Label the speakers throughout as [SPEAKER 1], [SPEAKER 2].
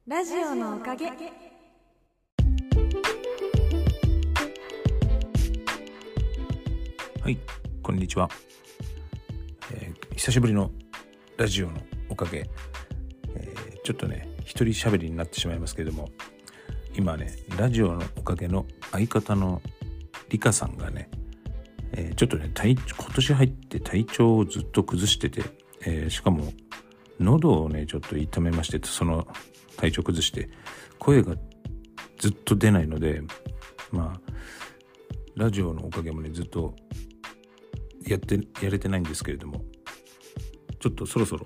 [SPEAKER 1] ラジオのおかげ。
[SPEAKER 2] はい、こんにちは。久しぶりのラジオのおかげ、ちょっとね一人喋りになってしまいますけれども、今ねラジオのおかげの相方のリカさんがね、ちょっとね今年入って体調をずっと崩してて、しかも喉をねちょっと痛めまして、その体調崩して声がずっと出ないので、ラジオのおかげもねずっとやれてないんですけれども、ちょっとそろそろ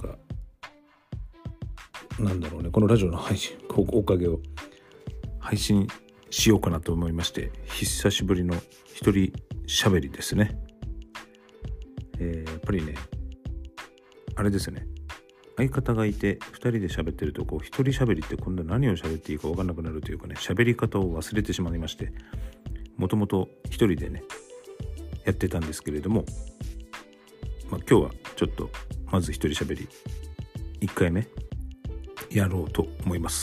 [SPEAKER 2] このラジオの配信おかげを配信しようかなと思いまして、久しぶりの一人喋りですね。やっぱりねあれですね、相方がいて2人で喋ってると一人喋りって今度何を喋っていいか分かんなくなるというかね、喋り方を忘れてしまいまして、もともと一人でねやってたんですけれども、今日はちょっとまず一人喋り1回目やろうと思います。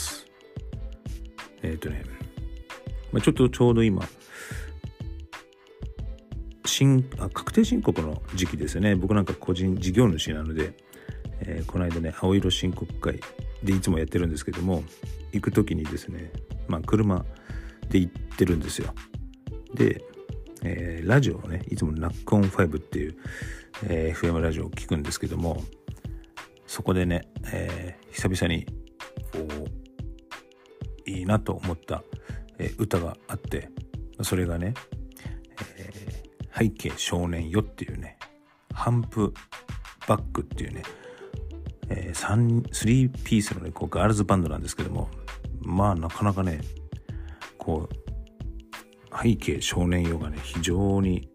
[SPEAKER 2] ちょうど今確定申告の時期ですね。僕なんか個人事業主なので、この間ね青色申告会でいつもやってるんですけども、行く時にですね車で行ってるんですよ。で、ラジオをねいつもナックオン5っていう、FM ラジオを聞くんですけども、そこでね、久々にいいなと思った、歌があって、それがね、背景少年よっていうねハンプバックっていうね、3ピースのねガールズバンドなんですけども、なかなかね背景少年よがね非常に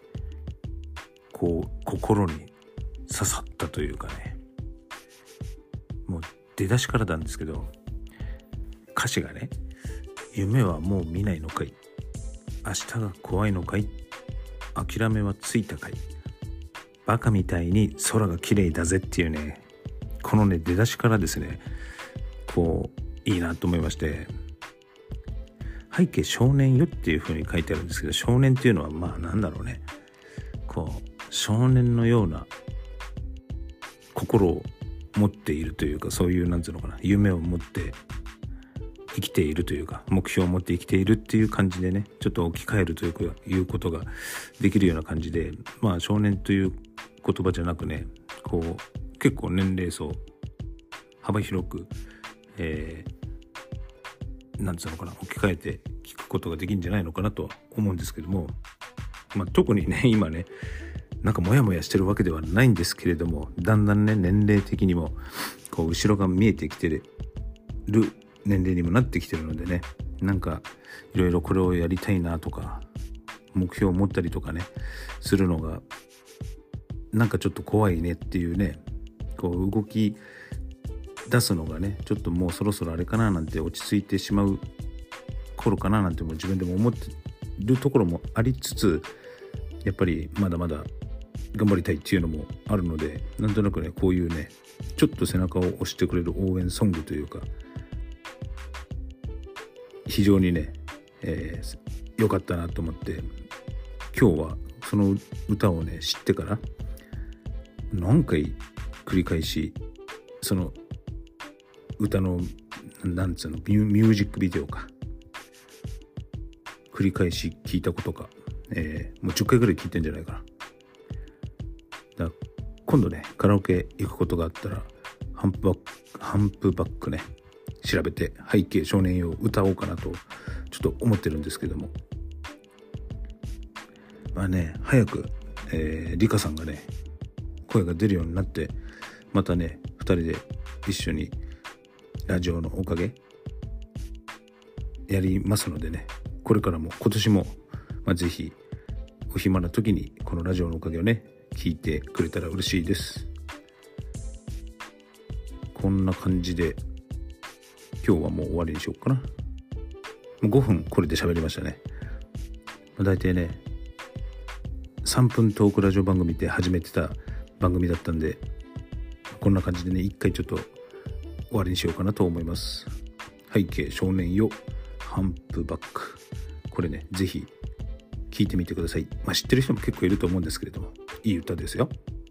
[SPEAKER 2] 心に刺さったというかね、もう出だしからなんですけど、歌詞がね、夢はもう見ないのかい、明日が怖いのかい、諦めはついたかい、バカみたいに空が綺麗だぜっていうね、このね出だしからですねいいなと思いまして、背景少年よっていう風に書いてあるんですけど、少年っていうのは少年のような心を持っているというか、そういう夢を持って生きているというか、目標を持って生きているっていう感じでね、ちょっと置き換えるということができるような感じで、少年という言葉じゃなくね、結構年齢層幅広く、置き換えて聞くことができるんじゃないのかなと思うんですけども、特にね今ねモヤモヤしてるわけではないんですけれども、だんだんね年齢的にも後ろが見えてきてる年齢にもなってきてるのでね、いろいろこれをやりたいなとか目標を持ったりとかねするのがちょっと怖いねっていうね、動き出すのがねちょっともうそろそろあれかななんて、落ち着いてしまう頃かななんても自分でも思ってるところもありつつ、やっぱりまだまだ頑張りたいっていうのもあるので、なんとなくねこういうねちょっと背中を押してくれる応援ソングというか、非常にね良かったなと思って、今日はその歌をね知ってから何回繰り返しその歌のミュージックビデオか繰り返し聞いたことか、もう10回ぐらい聞いてんじゃないかな。だから今度ねカラオケ行くことがあったらハンプバックね調べて背景少年よを歌おうかなとちょっと思ってるんですけども、早く、リカさんがね声が出るようになって、またね2人で一緒にラジオのおかげやりますのでね、これからも今年も、ぜひお暇な時にこのラジオのおかげをね聞いてくれたら嬉しいです。こんな感じで今日はもう終わりにしようかな。もう5分これで喋りましたね。だいたいね3分トークラジオ番組って始めてた番組だったんで、こんな感じでね一回ちょっと終わりにしようかなと思います。背景少年よハンプバック、これねぜひ聴いてみてください。知ってる人も結構いると思うんですけれども、いい歌ですよ。